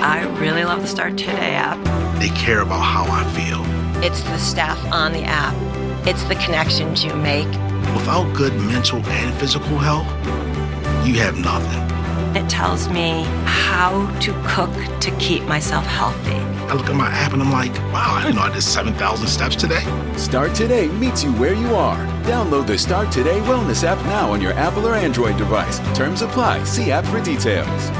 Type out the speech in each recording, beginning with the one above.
I really love the Start Today app. They care about how I feel. It's the staff on the app. It's the connections you make. Without good mental and physical health, you have nothing. It tells me how to cook to keep myself healthy. I look at my app and I'm like, wow, I didn't know I did 7,000 steps today. Start Today meets you where you are. Download the Start Today Wellness app now on your Apple or Android device. Terms apply. See app for details.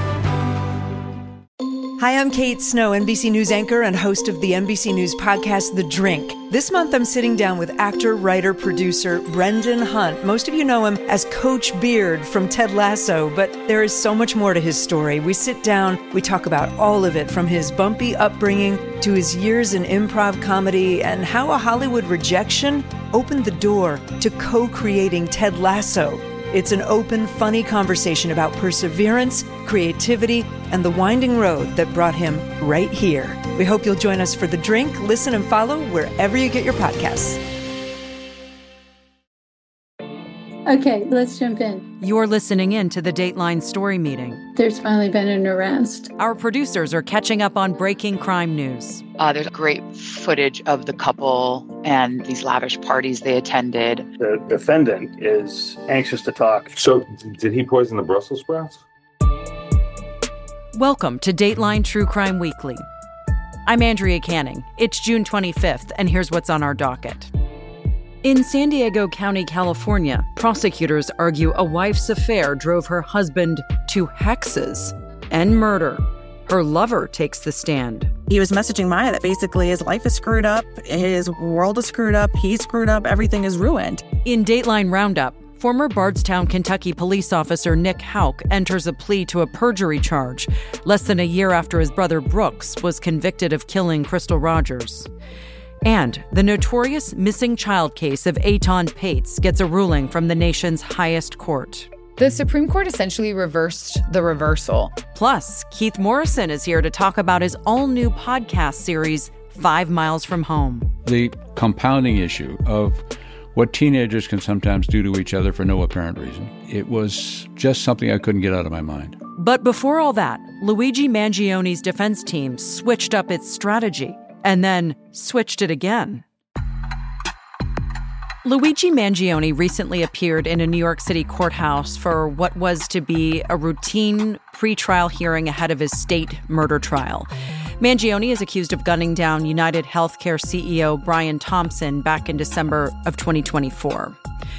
Hi, I'm Kate Snow, NBC News anchor and host of the NBC News podcast, The Drink. This month, I'm sitting down with actor, writer, producer Brendan Hunt. Most of you know him as Coach Beard from Ted Lasso, but there is so much more to his story. We sit down, we talk about all of it, from his bumpy upbringing to his years in improv comedy and how a Hollywood rejection opened the door to co-creating Ted Lasso. It's an open, funny conversation about perseverance, creativity, and the winding road that brought him right here. We hope you'll join us for The Drink. Listen and follow wherever you get your podcasts. Okay, let's jump in. You're listening in to the Dateline Story Meeting. There's finally been an arrest. Our producers are catching up on breaking crime news. There's great footage of the couple and these lavish parties they attended. The defendant is anxious to talk. So, did he poison the Brussels sprouts? Welcome to Dateline True Crime Weekly. I'm Andrea Canning. It's June 25th, and here's what's on our docket. In San Diego County, California, prosecutors argue a wife's affair drove her husband to hexes and murder. Her lover takes the stand. He was messaging Maya that basically his life is screwed up, his world is screwed up, he's screwed up, everything is ruined. In Dateline Roundup, former Bardstown, Kentucky police officer Nick Houck enters a plea to a perjury charge less than a year after his brother Brooks was convicted of killing Crystal Rogers. And the notorious missing child case of Eton Pates gets a ruling from the nation's highest court. The Supreme Court essentially reversed the reversal. Plus, Keith Morrison is here to talk about his all-new podcast series, 5 Miles from Home. The compounding issue of what teenagers can sometimes do to each other for no apparent reason. It was just something I couldn't get out of my mind. But before all that, Luigi Mangioni's defense team switched up its strategy and then switched it again. Luigi Mangioni recently appeared in a New York City courthouse for what was to be a routine pretrial hearing ahead of his state murder trial. Mangioni is accused of gunning down United Healthcare CEO Brian Thompson back in December of 2024.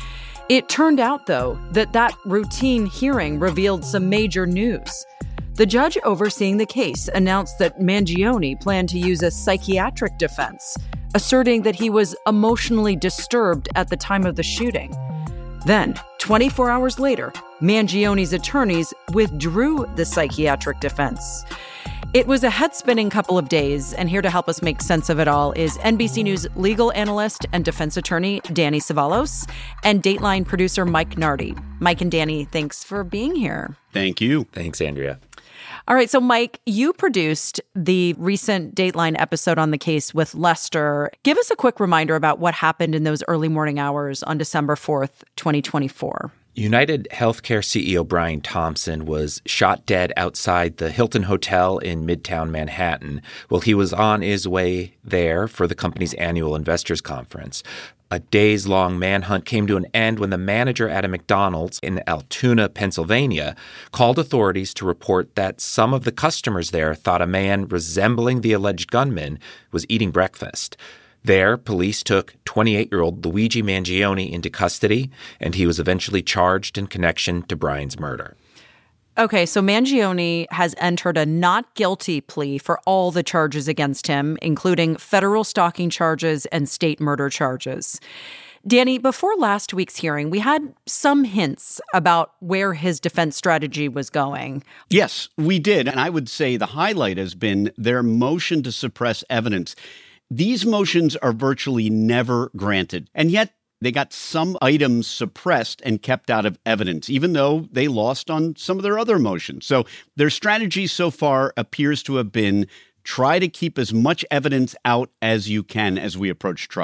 It turned out, though, that routine hearing revealed some major news. The judge overseeing the case announced that Mangioni planned to use a psychiatric defense, asserting that he was emotionally disturbed at the time of the shooting. Then, 24 hours later, Mangioni's attorneys withdrew the psychiatric defense. It was a head-spinning couple of days, and here to help us make sense of it all is NBC News legal analyst and defense attorney Danny Savalos and Dateline producer Mike Nardi. Mike and Danny, thanks for being here. Thank you. Thanks, Andrea. All right, so Mike, you produced the recent Dateline episode on the case with Lester. Give us a quick reminder about what happened in those early morning hours on December 4th, 2024. United Healthcare CEO Brian Thompson was shot dead outside the Hilton Hotel in Midtown Manhattan. Well, he was on his way there for the company's annual investors conference. A days-long manhunt came to an end when the manager at a McDonald's in Altoona, Pennsylvania, called authorities to report that some of the customers there thought a man resembling the alleged gunman was eating breakfast. There, police took 28-year-old Luigi Mangioni into custody, and he was eventually charged in connection to Brian's murder. Okay, so Mangioni has entered a not guilty plea for all the charges against him, including federal stalking charges and state murder charges. Danny, before last week's hearing, we had some hints about where his defense strategy was going. Yes, we did. And I would say the highlight has been their motion to suppress evidence. These motions are virtually never granted, and yet they got some items suppressed and kept out of evidence, even though they lost on some of their other motions. So their strategy so far appears to have been try to keep as much evidence out as you can as we approach trial.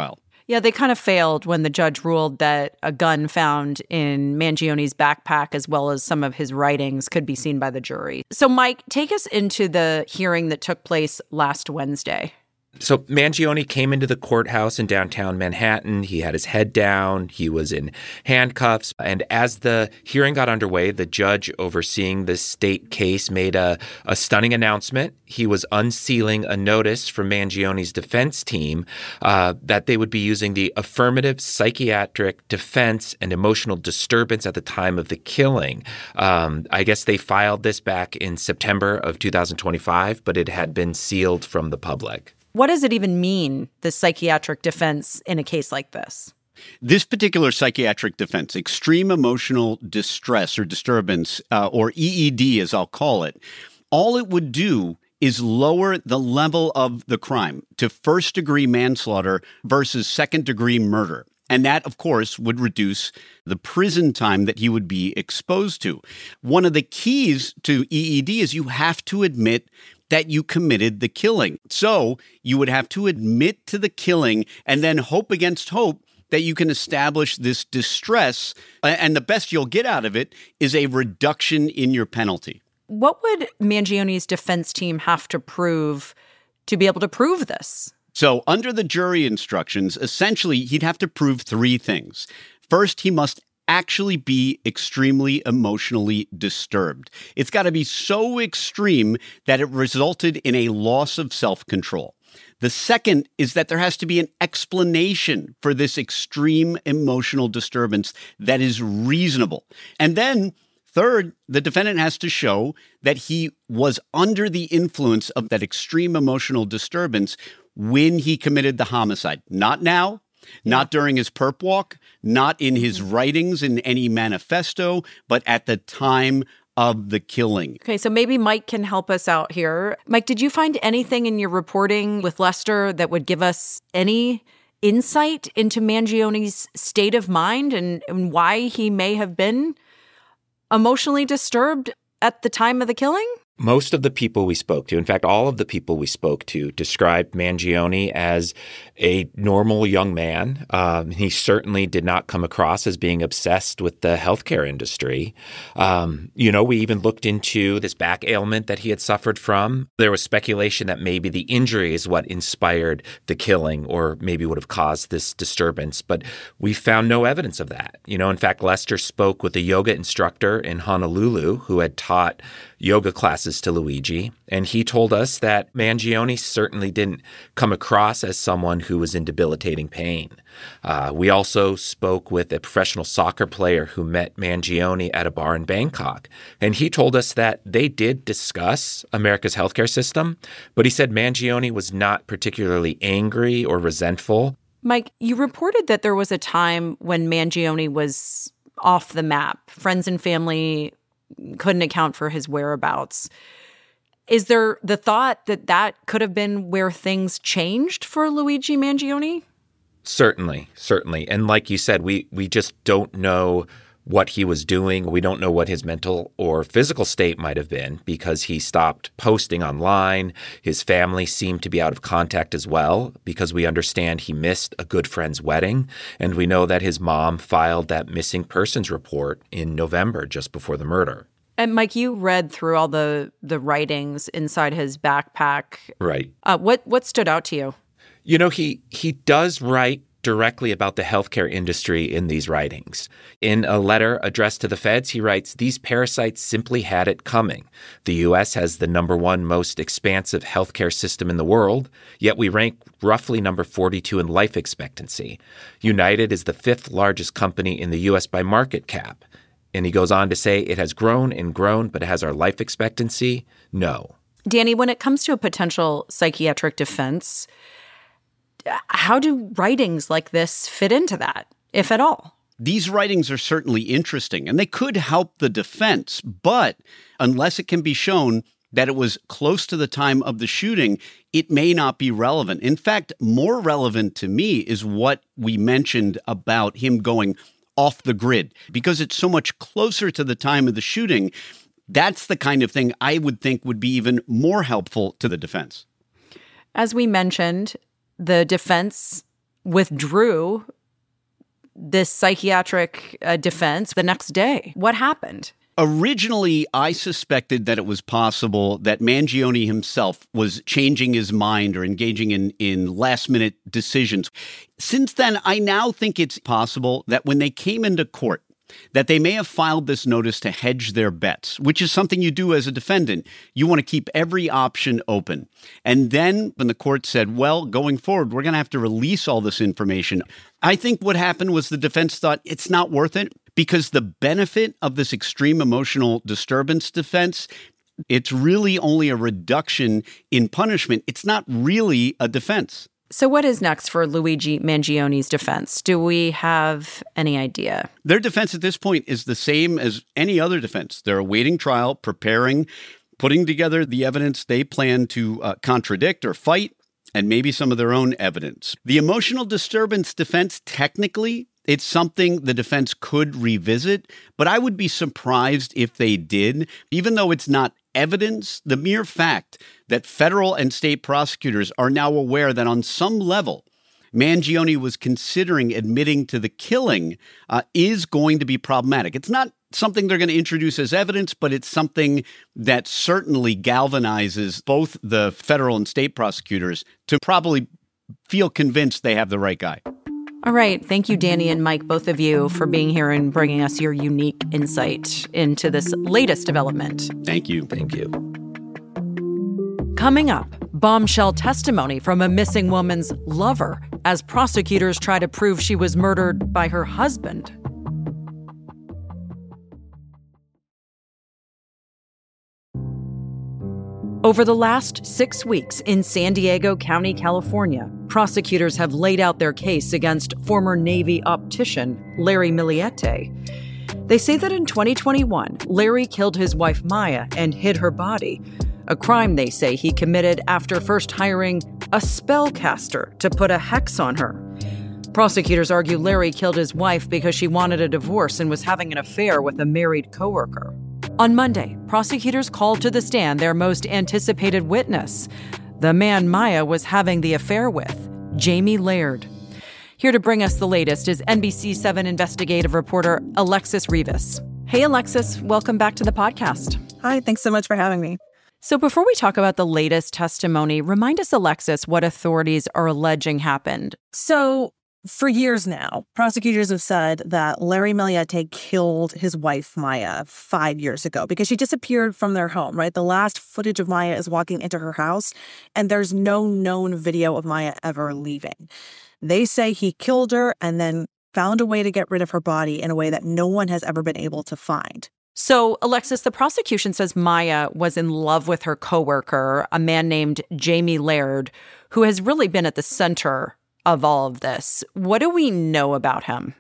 Yeah, they kind of failed when the judge ruled that a gun found in Mangione's backpack, as well as some of his writings, could be seen by the jury. So, Mike, take us into the hearing that took place last Wednesday. So Mangione came into the courthouse in downtown Manhattan. He had his head down. He was in handcuffs. And as the hearing got underway, the judge overseeing the state case made a stunning announcement. He was unsealing a notice from Mangione's defense team that they would be using the affirmative psychiatric defense and emotional disturbance at the time of the killing. I guess they filed this back in September of 2025, but it had been sealed from the public. What does it even mean, the psychiatric defense in a case like this? This particular psychiatric defense, extreme emotional distress or disturbance, or EED as I'll call it, all it would do is lower the level of the crime to first-degree manslaughter versus second-degree murder. And that, of course, would reduce the prison time that he would be exposed to. One of the keys to EED is you have to admit that you committed the killing. So you would have to admit to the killing and then hope against hope that you can establish this distress. And the best you'll get out of it is a reduction in your penalty. What would Mangione's defense team have to prove to be able to prove this? So under the jury instructions, essentially, he'd have to prove three things. First, he must actually be extremely emotionally disturbed. It's got to be so extreme that it resulted in a loss of self-control. The second is that there has to be an explanation for this extreme emotional disturbance that is reasonable. And then third, the defendant has to show that he was under the influence of that extreme emotional disturbance when he committed the homicide. Not now, not during his perp walk, not in his writings in any manifesto, but at the time of the killing. Okay, so maybe Mike can help us out here. Mike, did you find anything in your reporting with Lester that would give us any insight into Mangione's state of mind and why he may have been emotionally disturbed at the time of the killing? Most of the people we spoke to, in fact, all of the people we spoke to, described Mangione as a normal young man. He certainly did not come across as being obsessed with the healthcare industry. We even looked into this back ailment that he had suffered from. There was speculation that maybe the injury is what inspired the killing or maybe would have caused this disturbance, but we found no evidence of that. In fact, Lester spoke with a yoga instructor in Honolulu who had taught yoga classes to Luigi, and he told us that Mangione certainly didn't come across as someone who was in debilitating pain. We also spoke with a professional soccer player who met Mangione at a bar in Bangkok, and he told us that they did discuss America's healthcare system, but he said Mangione was not particularly angry or resentful. Mike, you reported that there was a time when Mangione was off the map. Friends and family couldn't account for his whereabouts. Is there the thought that that could have been where things changed for Luigi Mangione? Certainly. And like you said, we just don't know what he was doing. We don't know what his mental or physical state might have been because he stopped posting online. His family seemed to be out of contact as well because we understand he missed a good friend's wedding. And we know that his mom filed that missing persons report in November, just before the murder. And Mike, you read through all the writings inside his backpack. Right. What stood out to you? He does write directly about the healthcare industry in these writings. In a letter addressed to the feds, he writes, "These parasites simply had it coming. The U.S. has the number one most expansive healthcare system in the world, yet we rank roughly number 42 in life expectancy. United is the fifth largest company in the U.S. by market cap." And he goes on to say, "It has grown and grown, but has our life expectancy? No." Danny, when it comes to a potential psychiatric defense, how do writings like this fit into that, if at all? These writings are certainly interesting, and they could help the defense, but unless it can be shown that it was close to the time of the shooting, it may not be relevant. In fact, more relevant to me is what we mentioned about him going off the grid, because it's so much closer to the time of the shooting. That's the kind of thing I would think would be even more helpful to the defense. As we mentioned, the defense withdrew this psychiatric defense the next day. What happened? Originally, I suspected that it was possible that Mangione himself was changing his mind or engaging in last-minute decisions. Since then, I now think it's possible that when they came into court, that they may have filed this notice to hedge their bets, which is something you do as a defendant. You want to keep every option open. And then when the court said, well, going forward, we're going to have to release all this information, I think what happened was the defense thought it's not worth it because the benefit of this extreme emotional disturbance defense, it's really only a reduction in punishment. It's not really a defense. So what is next for Luigi Mangione's defense? Do we have any idea? Their defense at this point is the same as any other defense. They're awaiting trial, preparing, putting together the evidence they plan to contradict or fight, and maybe some of their own evidence. The emotional disturbance defense, technically, it's something the defense could revisit, but I would be surprised if they did, even though it's not evidence. The mere fact that federal and state prosecutors are now aware that on some level, Mangione was considering admitting to the killing is going to be problematic. It's not something they're going to introduce as evidence, but it's something that certainly galvanizes both the federal and state prosecutors to probably feel convinced they have the right guy. All right. Thank you, Danny and Mike, both of you, for being here and bringing us your unique insight into this latest development. Thank you. Thank you. Coming up, bombshell testimony from a missing woman's lover as prosecutors try to prove she was murdered by her husband. Over the last 6 weeks in San Diego County, California, prosecutors have laid out their case against former Navy optician Larry Miliete. They say that in 2021, Larry killed his wife Maya and hid her body, a crime they say he committed after first hiring a spellcaster to put a hex on her. Prosecutors argue Larry killed his wife because she wanted a divorce and was having an affair with a married coworker. On Monday, prosecutors called to the stand their most anticipated witness, the man Maya was having the affair with, Jamie Laird. Here to bring us the latest is NBC7 investigative reporter Alexis Rivas. Hey, Alexis, welcome back to the podcast. Hi, thanks so much for having me. So before we talk about the latest testimony, remind us, Alexis, what authorities are alleging happened. So for years now, prosecutors have said that Larry Miliete killed his wife, Maya, 5 years ago because she disappeared from their home, right? The last footage of Maya is walking into her house, and there's no known video of Maya ever leaving. They say he killed her and then found a way to get rid of her body in a way that no one has ever been able to find. So, Alexis, the prosecution says Maya was in love with her coworker, a man named Jamie Laird, who has really been at the center of all of this. What do we know about him?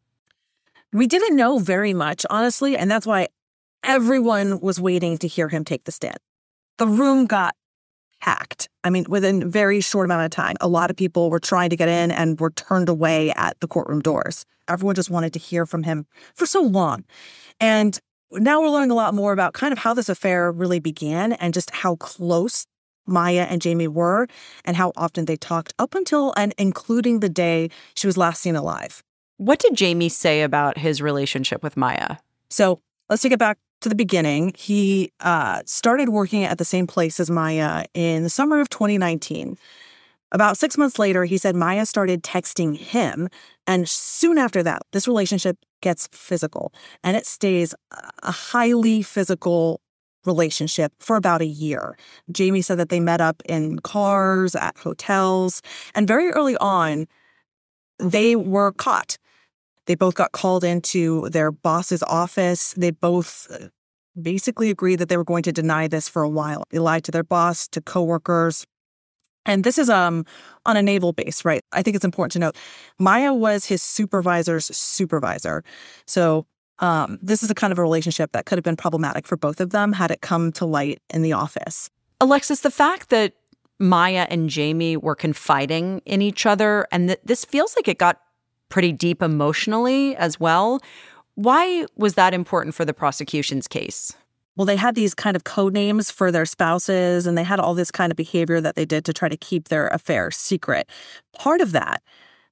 We didn't know very much, honestly, and that's why everyone was waiting to hear him take the stand. The room got packed. I mean, within a very short amount of time, a lot of people were trying to get in and were turned away at the courtroom doors. Everyone just wanted to hear from him for so long. And now we're learning a lot more about kind of how this affair really began and just how close Maya and Jamie were and how often they talked up until and including the day she was last seen alive. What did Jamie say about his relationship with Maya? So let's take it back to the beginning. He started working at the same place as Maya in the summer of 2019. About 6 months later, he said Maya started texting him. And soon after that, this relationship gets physical. And it stays a highly physical relationship for about a year. Jamie said that they met up in cars, at hotels. And very early on, they were caught. They both got called into their boss's office. They both basically agreed that they were going to deny this for a while. They lied to their boss, to coworkers. And this is on a naval base, right? I think it's important to note, Maya was his supervisor's supervisor. So this is a kind of a relationship that could have been problematic for both of them had it come to light in the office. Alexis, the fact that Maya and Jamie were confiding in each other, and this feels like it got pretty deep emotionally as well. Why was that important for the prosecution's case? Well, they had these kind of code names for their spouses, and they had all this kind of behavior that they did to try to keep their affair secret. Part of that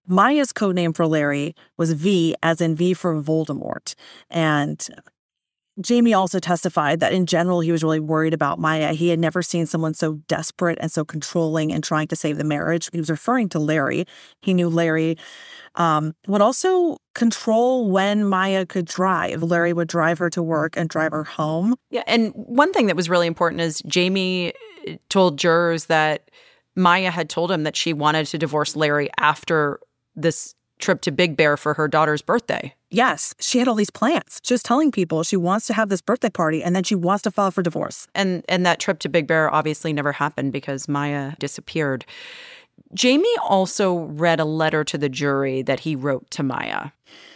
Maya's code name for Larry was V, as in V for Voldemort. And Jamie also testified that in general, he was really worried about Maya. He had never seen someone so desperate and so controlling and trying to save the marriage. He was referring to Larry. He knew Larry would also control when Maya could drive. Larry would drive her to work and drive her home. Yeah, and one thing that was really important is Jamie told jurors that Maya had told him that she wanted to divorce Larry after this trip to Big Bear for her daughter's birthday. Yes, she had all these plans. She was telling people she wants to have this birthday party and then she wants to file for divorce. And that trip to Big Bear obviously never happened because Maya disappeared. Jamie also read a letter to the jury that he wrote to Maya.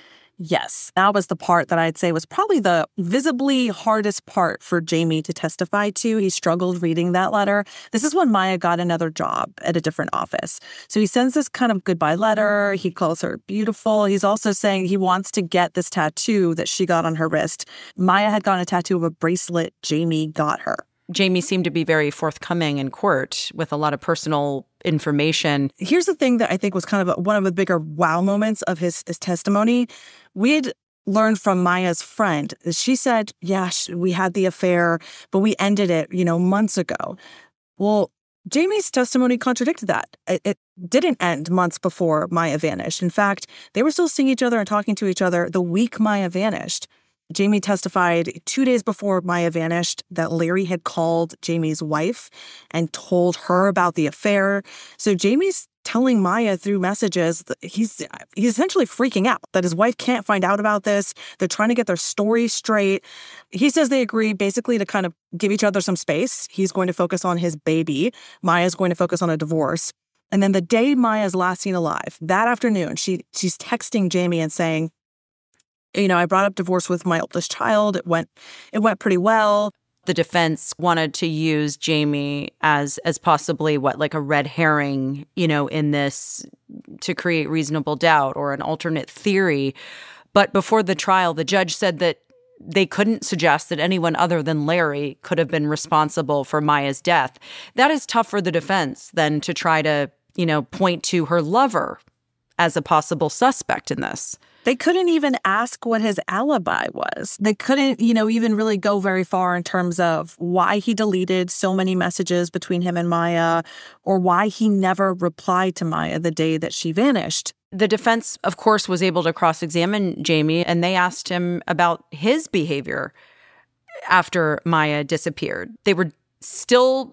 Yes, that was the part that I'd say was probably the visibly hardest part for Jamie to testify to. He struggled reading that letter. This is when Maya got another job at a different office. So he sends this kind of goodbye letter. He calls her beautiful. He's also saying he wants to get this tattoo that she got on her wrist. Maya had gotten a tattoo of a bracelet Jamie got her. Jamie seemed to be very forthcoming in court with a lot of personal information. Here's the thing that I think was kind of one of the bigger wow moments of his testimony. We had learned from Maya's friend. She said, yeah, we had the affair, but we ended it, months ago. Well, Jamie's testimony contradicted that. It didn't end months before Maya vanished. In fact, they were still seeing each other and talking to each other the week Maya vanished. Jamie testified 2 days before Maya vanished that Larry had called Jamie's wife and told her about the affair. So Jamie's telling Maya through messages that he's essentially freaking out that his wife can't find out about this. They're trying to get their story straight. He says they agree basically to kind of give each other some space. He's going to focus on his baby. Maya's going to focus on a divorce. And then the day Maya's last seen alive, that afternoon, she's texting Jamie and saying, I brought up divorce with my oldest child. It went pretty well. The defense wanted to use Jamie as possibly like a red herring, in this to create reasonable doubt or an alternate theory. But before the trial, the judge said that they couldn't suggest that anyone other than Larry could have been responsible for Maya's death. That is tough for the defense then to try to, point to her lover as a possible suspect in this. They couldn't even ask what his alibi was. They couldn't, even really go very far in terms of why he deleted so many messages between him and Maya or why he never replied to Maya the day that she vanished. The defense, of course, was able to cross-examine Jamie, and they asked him about his behavior after Maya disappeared. They were still,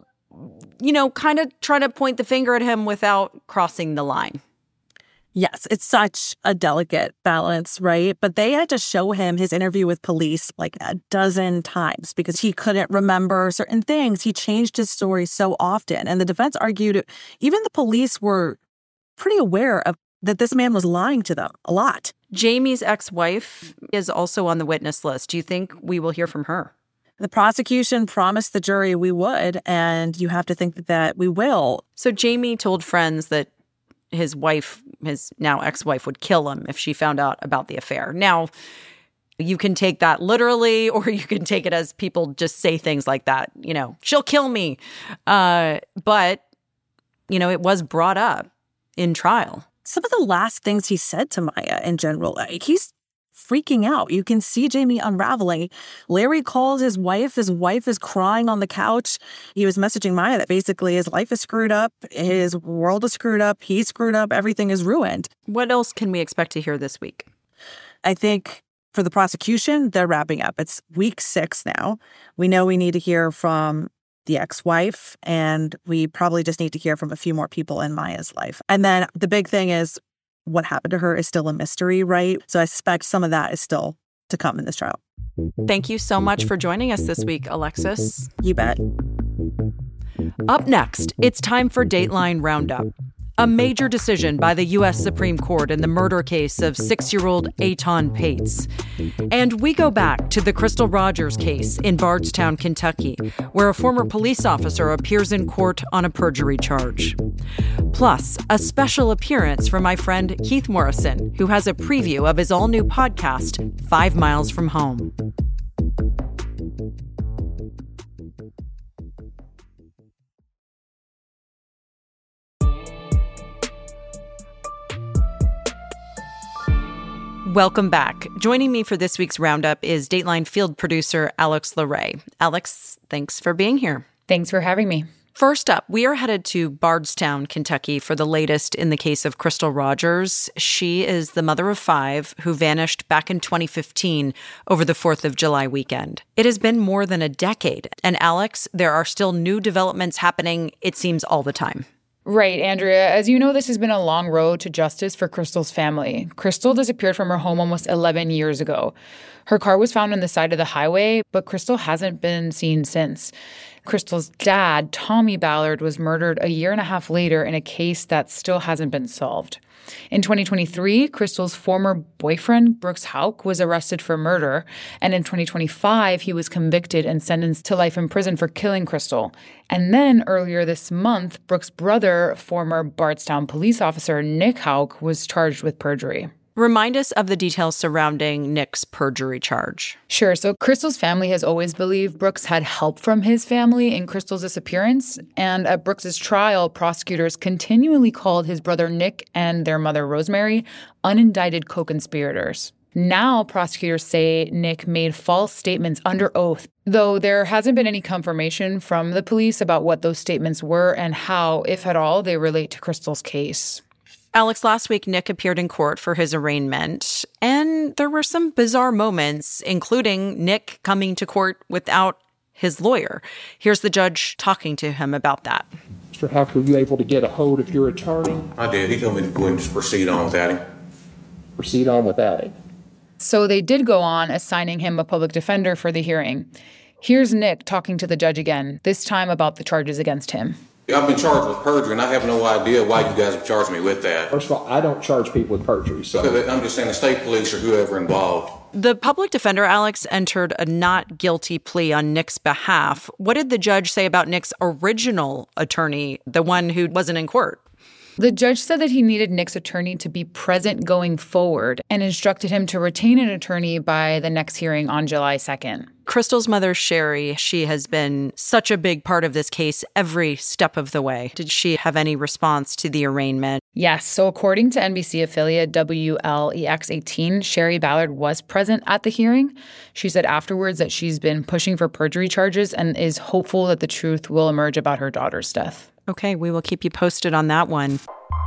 kind of trying to point the finger at him without crossing the line. Yes, it's such a delicate balance, right? But they had to show him his interview with police like a dozen times because he couldn't remember certain things. He changed his story so often. And the defense argued even the police were pretty aware of that this man was lying to them a lot. Jamie's ex-wife is also on the witness list. Do you think we will hear from her? The prosecution promised the jury we would, and you have to think that we will. So Jamie told friends that his now ex-wife, would kill him if she found out about the affair. Now, you can take that literally, or you can take it as people just say things like that. She'll kill me. But, it was brought up in trial. Some of the last things he said to Maya in general, he's freaking out. You can see Jamie unraveling. Larry calls his wife. His wife is crying on the couch. He was messaging Maya that basically his life is screwed up. His world is screwed up. He's screwed up. Everything is ruined. What else can we expect to hear this week? I think for the prosecution, they're wrapping up. It's week 6 now. We know we need to hear from the ex-wife, and we probably just need to hear from a few more people in Maya's life. And then the big thing is what happened to her is still a mystery, right? So I suspect some of that is still to come in this trial. Thank you so much for joining us this week, Alexis. You bet. Up next, it's time for Dateline Roundup. A major decision by the U.S. Supreme Court in the murder case of 6-year-old Aton Pates. And we go back to the Crystal Rogers case in Bardstown, Kentucky, where a former police officer appears in court on a perjury charge. Plus, a special appearance from my friend Keith Morrison, who has a preview of his all-new podcast, 5 Miles from Home. Welcome back. Joining me for this week's roundup is Dateline field producer Alex Larray. Alex, thanks for being here. Thanks for having me. First up, we are headed to Bardstown, Kentucky for the latest in the case of Crystal Rogers. She is the mother of 5 who vanished back in 2015 over the 4th of July weekend. It has been more than a decade. And Alex, there are still new developments happening, it seems, all the time. Right, Andrea. As you know, this has been a long road to justice for Crystal's family. Crystal disappeared from her home almost 11 years ago. Her car was found on the side of the highway, but Crystal hasn't been seen since. Crystal's dad, Tommy Ballard, was murdered a year and a half later in a case that still hasn't been solved. In 2023, Crystal's former boyfriend, Brooks Houck, was arrested for murder, and in 2025, he was convicted and sentenced to life in prison for killing Crystal. And then earlier this month, Brooks' brother, former Bardstown police officer Nick Houck, was charged with perjury. Remind us of the details surrounding Nick's perjury charge. Sure. So Crystal's family has always believed Brooks had help from his family in Crystal's disappearance. And at Brooks's trial, prosecutors continually called his brother Nick and their mother Rosemary unindicted co-conspirators. Now, prosecutors say Nick made false statements under oath, though there hasn't been any confirmation from the police about what those statements were and how, if at all, they relate to Crystal's case. Alex, last week, Nick appeared in court for his arraignment, and there were some bizarre moments, including Nick coming to court without his lawyer. Here's the judge talking to him about that. Mr. Houck, were you able to get a hold of your attorney? I did. He told me to go and just proceed on without him. Proceed on without him. So they did go on assigning him a public defender for the hearing. Here's Nick talking to the judge again, this time about the charges against him. I've been charged with perjury, and I have no idea why you guys have charged me with that. First of all, I don't charge people with perjury. So I'm just saying the state police or whoever involved. The public defender, Alex, entered a not guilty plea on Nick's behalf. What did the judge say about Nick's original attorney, the one who wasn't in court? The judge said that he needed Nick's attorney to be present going forward and instructed him to retain an attorney by the next hearing on July 2nd. Crystal's mother, Sherry, she has been such a big part of this case every step of the way. Did she have any response to the arraignment? Yes. So according to NBC affiliate WLEX18, Sherry Ballard was present at the hearing. She said afterwards that she's been pushing for perjury charges and is hopeful that the truth will emerge about her daughter's death. Okay, we will keep you posted on that one.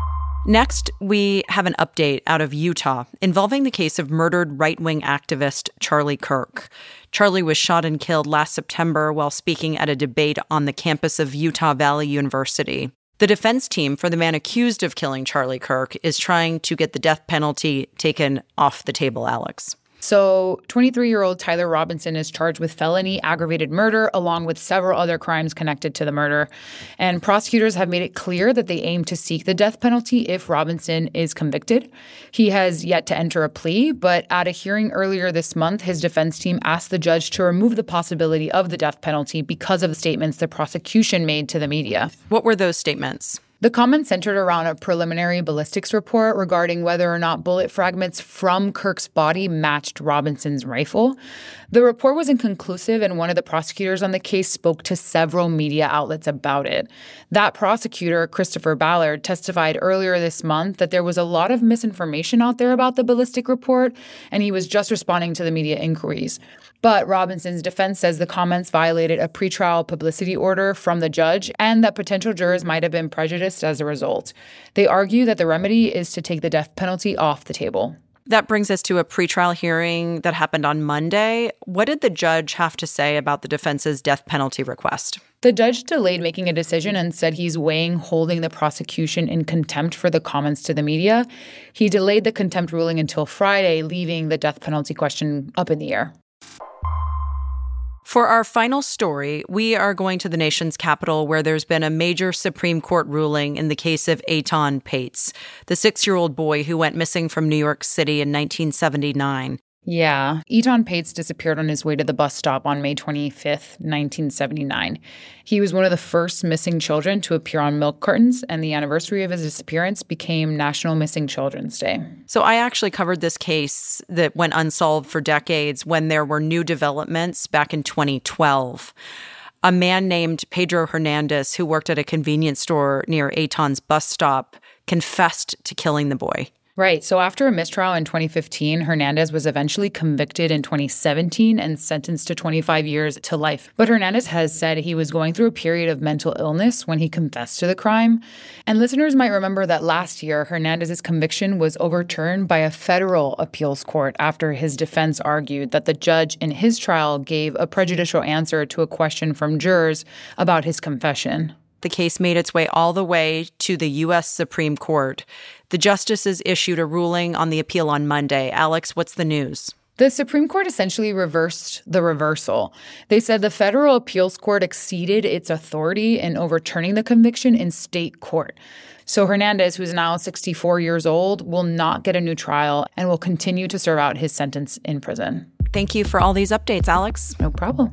Next, we have an update out of Utah involving the case of murdered right-wing activist Charlie Kirk. Charlie was shot and killed last September while speaking at a debate on the campus of Utah Valley University. The defense team for the man accused of killing Charlie Kirk is trying to get the death penalty taken off the table, Alex. So 23-year-old Tyler Robinson is charged with felony aggravated murder along with several other crimes connected to the murder. And prosecutors have made it clear that they aim to seek the death penalty if Robinson is convicted. He has yet to enter a plea, but at a hearing earlier this month, his defense team asked the judge to remove the possibility of the death penalty because of the statements the prosecution made to the media. What were those statements? The comments centered around a preliminary ballistics report regarding whether or not bullet fragments from Kirk's body matched Robinson's rifle. The report was inconclusive, and one of the prosecutors on the case spoke to several media outlets about it. That prosecutor, Christopher Ballard, testified earlier this month that there was a lot of misinformation out there about the ballistic report, and he was just responding to the media inquiries. But Robinson's defense says the comments violated a pretrial publicity order from the judge and that potential jurors might have been prejudiced as a result. They argue that the remedy is to take the death penalty off the table. That brings us to a pretrial hearing that happened on Monday. What did the judge have to say about the defense's death penalty request? The judge delayed making a decision and said he's weighing holding the prosecution in contempt for the comments to the media. He delayed the contempt ruling until Friday, leaving the death penalty question up in the air. For our final story, we are going to the nation's capital where there's been a major Supreme Court ruling in the case of Etan Paetz, the 6-year-old boy who went missing from New York City in 1979. Yeah, Etan Paetz disappeared on his way to the bus stop on May 25th, 1979. He was one of the first missing children to appear on milk cartons, and the anniversary of his disappearance became National Missing Children's Day. So I actually covered this case that went unsolved for decades when there were new developments back in 2012. A man named Pedro Hernandez, who worked at a convenience store near Etan's bus stop, confessed to killing the boy. Right. So after a mistrial in 2015, Hernandez was eventually convicted in 2017 and sentenced to 25 years to life. But Hernandez has said he was going through a period of mental illness when he confessed to the crime. And listeners might remember that last year, Hernandez's conviction was overturned by a federal appeals court after his defense argued that the judge in his trial gave a prejudicial answer to a question from jurors about his confession. The case made its way all the way to the U.S. Supreme Court. The justices issued a ruling on the appeal on Monday. Alex, what's the news? The Supreme Court essentially reversed the reversal. They said the federal appeals court exceeded its authority in overturning the conviction in state court. So Hernandez, who's now 64 years old, will not get a new trial and will continue to serve out his sentence in prison. Thank you for all these updates, Alex. No problem.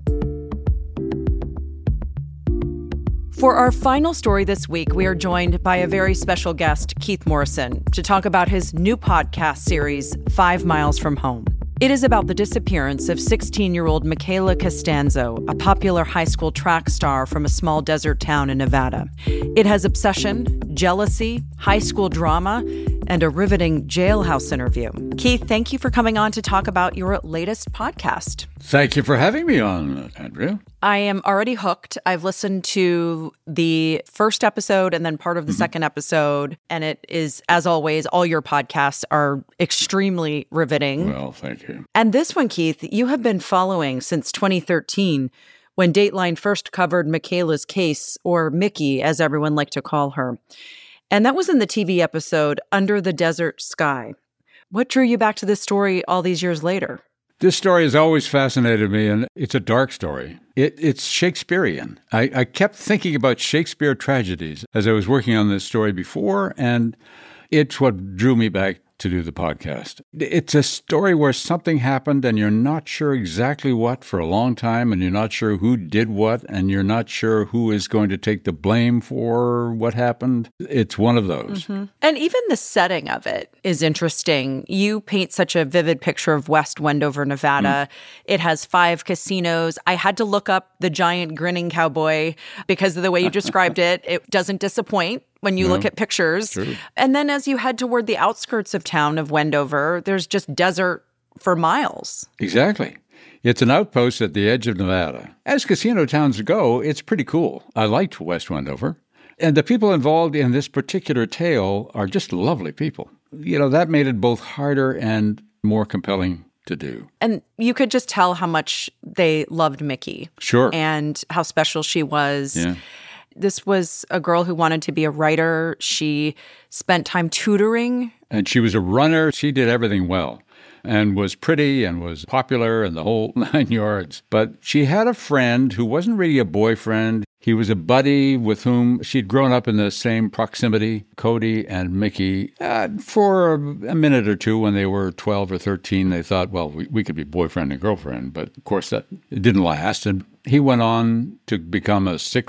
For our final story this week, we are joined by a very special guest, Keith Morrison, to talk about his new podcast series, 5 Miles from Home. It is about the disappearance of 16-year-old Michaela Costanzo, a popular high school track star from a small desert town in Nevada. It has obsession, jealousy, high school drama, and a riveting jailhouse interview. Keith, thank you for coming on to talk about your latest podcast. Thank you for having me on, Andrea. I am already hooked. I've listened to the first episode and then part of the second episode, and it is, as always, all your podcasts are extremely riveting. Well, thank you. And this one, Keith, you have been following since 2013, when Dateline first covered Michaela's case, or Mickey, as everyone liked to call her. And that was in the TV episode Under the Desert Sky. What drew you back to this story all these years later? This story has always fascinated me, and it's a dark story. It's Shakespearean. I kept thinking about Shakespeare tragedies as I was working on this story before, and it's what drew me back to do the podcast. It's a story where something happened and you're not sure exactly what for a long time, and you're not sure who did what, and you're not sure who is going to take the blame for what happened. It's one of those. Mm-hmm. And even the setting of it is interesting. You paint such a vivid picture of West Wendover, Nevada. It has 5 casinos. I had to look up the giant grinning cowboy because of the way you described it. It doesn't disappoint when you look at pictures. True. And then as you head toward the outskirts of town of Wendover, there's just desert for miles. Exactly. It's an outpost at the edge of Nevada. As casino towns go, it's pretty cool. I liked West Wendover. And the people involved in this particular tale are just lovely people. You know, that made it both harder and more compelling to do. And you could just tell how much they loved Mickey. Sure. And how special she was. Yeah. This was a girl who wanted to be a writer. She spent time tutoring. And she was a runner. She did everything well and was pretty and was popular and the whole 9 yards. But she had a friend who wasn't really a boyfriend. He was a buddy with whom she'd grown up in the same proximity, Cody and Mickey. For a minute or two when they were 12 or 13, they thought, well, we could be boyfriend and girlfriend. But, of course, it didn't last. And he went on to become a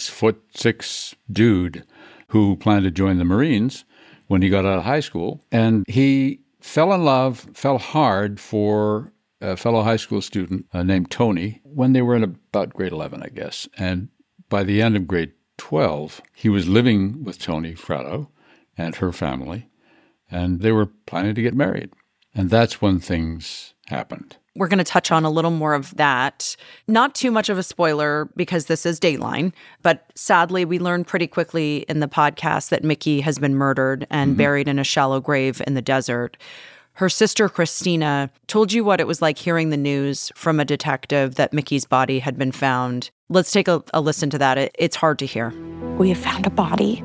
6'6" dude who planned to join the Marines when he got out of high school. And he fell in love, fell hard for a fellow high school student named Tony when they were in about grade 11, I guess. And by the end of grade 12, he was living with Tony Fratto and her family, and they were planning to get married. And that's when things happened. We're going to touch on a little more of that. Not too much of a spoiler because this is Dateline, but sadly we learned pretty quickly in the podcast that Mickey has been murdered and buried in a shallow grave in the desert. Her sister, Christina, told you what it was like hearing the news from a detective that Mickey's body had been found. Let's take a listen to that. It's hard to hear. We have found a body.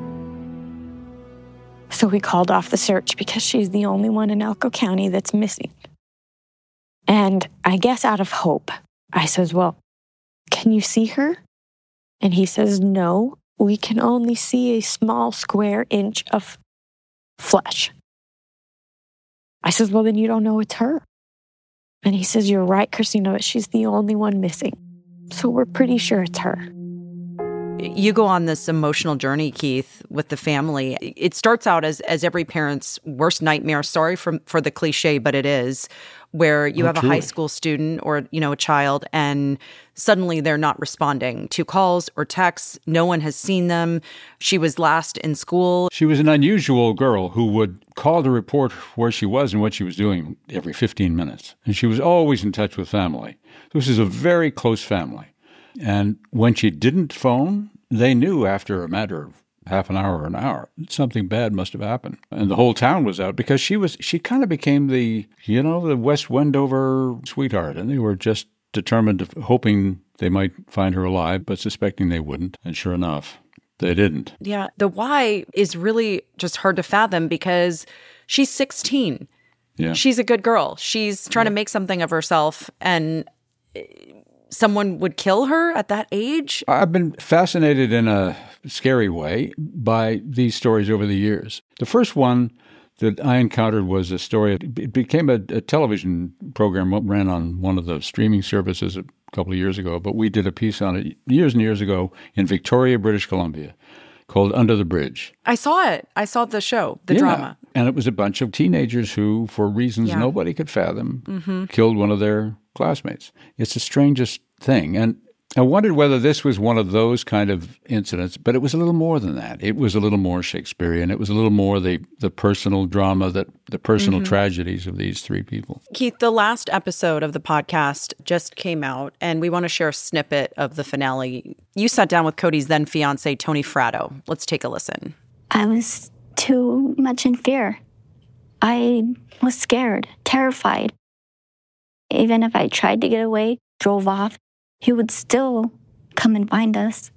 So we called off the search because she's the only one in Elko County that's missing. And I guess out of hope, I says, well, can you see her? And he says, no, we can only see a small square inch of flesh. I says, well, then you don't know it's her. And he says, you're right, Christina, but she's the only one missing. So we're pretty sure it's her. You go on this emotional journey, Keith, with the family. It starts out as every parent's worst nightmare. Sorry for the cliche, but it is, where you have a high school student or, a child, and suddenly they're not responding to calls or texts. No one has seen them. She was last in school. She was an unusual girl who would call to report where she was and what she was doing every 15 minutes. And she was always in touch with family. This is a very close family. And when she didn't phone, they knew after a matter of half an hour or an hour, something bad must have happened. And the whole town was out because she kind of became the West Wendover sweetheart. And they were just determined, hoping they might find her alive, but suspecting they wouldn't. And sure enough, they didn't. Yeah. The why is really just hard to fathom because she's 16. Yeah. She's a good girl. She's trying to make something of herself, and someone would kill her at that age? I've been fascinated in a scary way by these stories over the years. The first one that I encountered was a story. It became a television program ran on one of the streaming services a couple of years ago, but we did a piece on it years and years ago in Victoria, British Columbia, called Under the Bridge. I saw it. I saw the show, the drama. And it was a bunch of teenagers who, for reasons nobody could fathom, killed one of their classmates. It's the strangest thing. And I wondered whether this was one of those kind of incidents, but it was a little more than that. It was a little more Shakespearean. It was a little more the personal drama, the personal tragedies of these three people. Keith, the last episode of the podcast just came out, and we want to share a snippet of the finale. You sat down with Cody's then fiance, Tony Fratto. Let's take a listen. I was too much in fear. I was scared, terrified. Even if I tried to get away, drove off, he would still come and find us.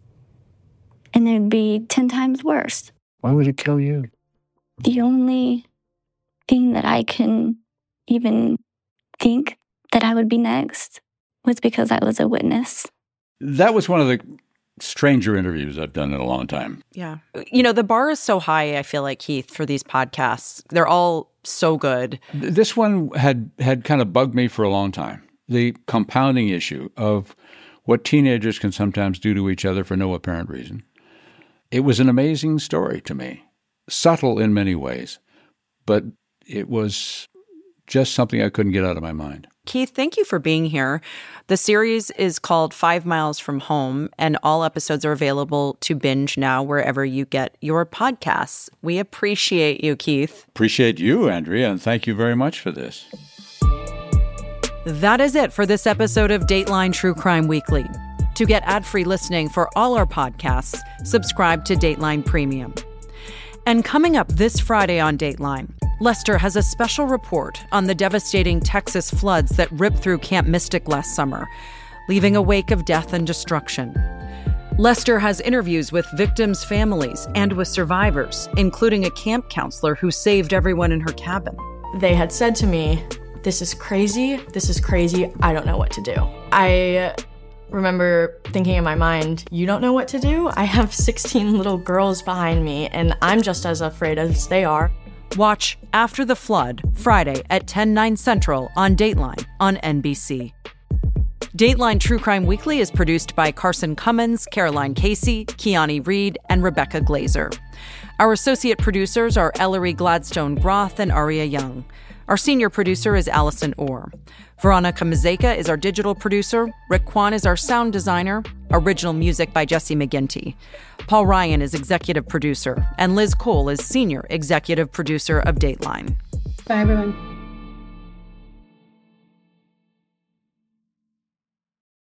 And it'd be 10 times worse. Why would he kill you? The only thing that I can even think that I would be next was because I was a witness. That was one of the stranger interviews I've done in a long time. Yeah. The bar is so high, I feel like, Keith, for these podcasts. They're all so good. This one had kind of bugged me for a long time. The compounding issue of what teenagers can sometimes do to each other for no apparent reason. It was an amazing story to me. Subtle in many ways, but it was just something I couldn't get out of my mind. Keith, thank you for being here. The series is called 5 Miles from Home, and all episodes are available to binge now wherever you get your podcasts. We appreciate you, Keith. Appreciate you, Andrea, and thank you very much for this. That is it for this episode of Dateline True Crime Weekly. To get ad-free listening for all our podcasts, subscribe to Dateline Premium. And coming up this Friday on Dateline, Lester has a special report on the devastating Texas floods that ripped through Camp Mystic last summer, leaving a wake of death and destruction. Lester has interviews with victims' families and with survivors, including a camp counselor who saved everyone in her cabin. They had said to me, this is crazy, I don't know what to do. I remember thinking in my mind, you don't know what to do? I have 16 little girls behind me, and I'm just as afraid as they are. Watch After the Flood, Friday at 10/9 Central on Dateline on NBC. Dateline True Crime Weekly is produced by Carson Cummins, Caroline Casey, Kiani Reed, and Rebecca Glazer. Our associate producers are Ellery Gladstone Groth and Aria Young. Our senior producer is Allison Orr. Veronica Mazeka is our digital producer. Rick Kwan is our sound designer. Original music by Jesse McGinty. Paul Ryan is executive producer. And Liz Cole is senior executive producer of Dateline. Bye, everyone.